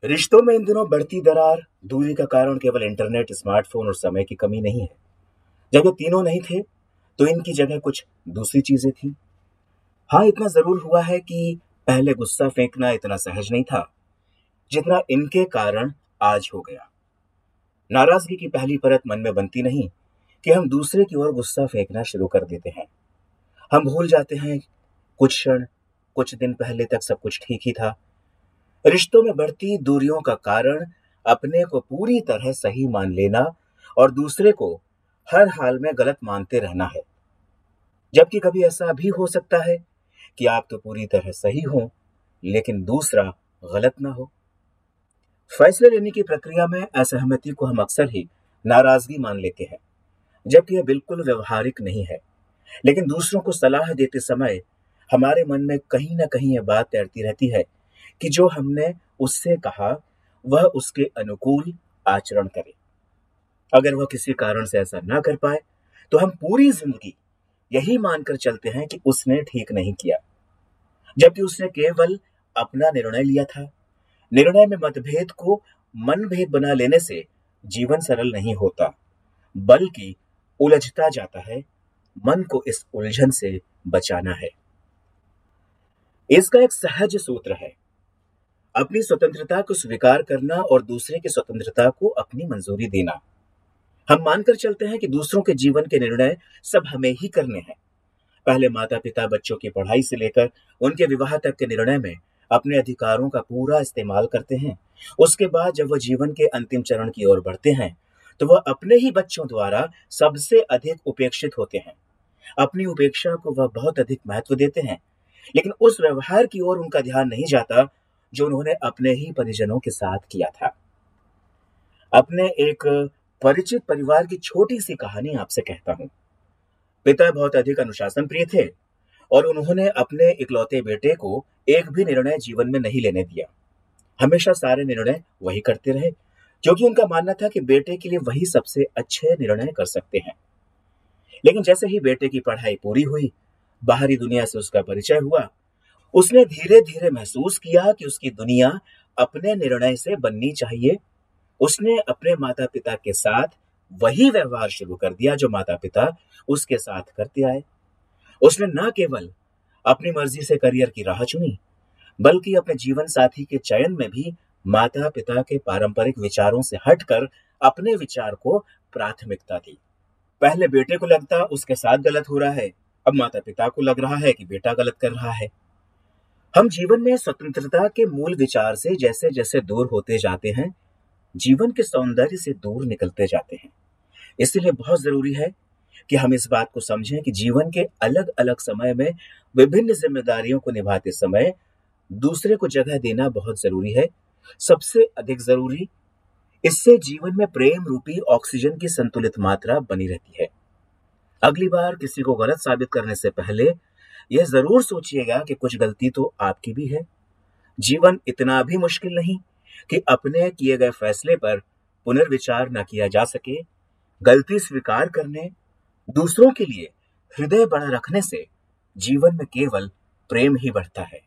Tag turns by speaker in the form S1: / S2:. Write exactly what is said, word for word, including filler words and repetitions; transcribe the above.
S1: रिश्तों में इन दिनों बढ़ती दरार, दूरी का कारण केवल इंटरनेट, स्मार्टफोन और समय की कमी नहीं है। जब ये तीनों नहीं थे, तो इनकी जगह कुछ दूसरी चीजें थी। हाँ, इतना जरूर हुआ है कि पहले गुस्सा फेंकना इतना सहज नहीं था, जितना इनके कारण आज हो गया। नाराजगी की पहली परत मन में बनती नहीं कि हम दूसरे की ओर गुस्सा फेंकना शुरू कर देते हैं। हम भूल जाते हैं कुछ क्षण, कुछ दिन पहले तक सब कुछ ठीक ही था। रिश्तों में बढ़ती दूरियों का कारण अपने को पूरी तरह सही मान लेना और दूसरे को हर हाल में गलत मानते रहना है। जबकि कभी ऐसा भी हो सकता है कि आप तो पूरी तरह सही हो, लेकिन दूसरा गलत ना हो। फैसले लेने की प्रक्रिया में असहमति को हम अक्सर ही नाराजगी मान लेते हैं, जबकि यह बिल्कुल व्यवहारिक नहीं है। लेकिन दूसरों को सलाह देते समय हमारे मन में कहीं ना कहीं यह बात तैरती रहती है कि जो हमने उससे कहा वह उसके अनुकूल आचरण करे। अगर वह किसी कारण से ऐसा ना कर पाए, तो हम पूरी जिंदगी यही मानकर चलते हैं कि उसने ठीक नहीं किया, जबकि उसने केवल अपना निर्णय लिया था। निर्णय में मतभेद को मनभेद बना लेने से जीवन सरल नहीं होता, बल्कि उलझता जाता है। मन को इस उलझन से बचाना है। इसका एक सहज सूत्र है, अपनी स्वतंत्रता को स्वीकार करना और दूसरे की स्वतंत्रता को अपनी मंजूरी देना। हम मानकर चलते हैं कि दूसरों के जीवन के निर्णय सब हमें ही करने हैं। पहले माता पिता बच्चों की पढ़ाई से लेकर उनके विवाह तक के निर्णय में अपने अधिकारों का पूरा इस्तेमाल करते हैं। उसके बाद जब वह जीवन के अंतिम चरण की ओर बढ़ते हैं, तो वह अपने ही बच्चों द्वारा सबसे अधिक उपेक्षित होते हैं। अपनी उपेक्षा को वह बहुत अधिक महत्व देते हैं, लेकिन उस व्यवहार की ओर उनका ध्यान नहीं जाता जो उन्होंने अपने ही परिजनों के साथ किया था। अपने एक परिचित परिवार की छोटी सी कहानी आपसे कहता हूं। पिता बहुत अधिक अनुशासन प्रिय थे और उन्होंने अपने इकलौते बेटे को एक भी निर्णय जीवन में नहीं लेने दिया। हमेशा सारे निर्णय वही करते रहे, क्योंकि उनका मानना था कि बेटे के लिए वही सबसे अच्छे निर्णय कर सकते हैं। लेकिन जैसे ही बेटे की पढ़ाई पूरी हुई, बाहरी दुनिया से उसका परिचय हुआ, उसने धीरे धीरे महसूस किया कि उसकी दुनिया अपने निर्णय से बननी चाहिए। उसने अपने माता पिता के साथ वही व्यवहार शुरू कर दिया जो माता पिता उसके साथ करते आए। उसने न केवल अपनी मर्जी से करियर की राह चुनी, बल्कि अपने जीवन साथी के चयन में भी माता पिता के पारंपरिक विचारों से हटकर अपने विचार को प्राथमिकता दी। पहले बेटे को लगता उसके साथ गलत हो रहा है, अब माता पिता को लग रहा है कि बेटा गलत कर रहा है। हम जीवन में स्वतंत्रता के मूल विचार से जैसे जैसे दूर होते जाते हैं, जीवन के सौंदर्य से दूर निकलते जाते हैं। इसलिए बहुत जरूरी है कि हम इस बात को समझें कि जीवन के अलग अलग समय में विभिन्न जिम्मेदारियों को निभाते समय दूसरे को जगह देना बहुत जरूरी है। सबसे अधिक जरूरी, इससे जीवन में प्रेम रूपी ऑक्सीजन की संतुलित मात्रा बनी रहती है। अगली बार किसी को गलत साबित करने से पहले यह जरूर सोचिएगा कि कुछ गलती तो आपकी भी है। जीवन इतना भी मुश्किल नहीं कि अपने किए गए फैसले पर पुनर्विचार न किया जा सके। गलती स्वीकार करने, दूसरों के लिए हृदय बड़ा रखने से जीवन में केवल प्रेम ही बढ़ता है।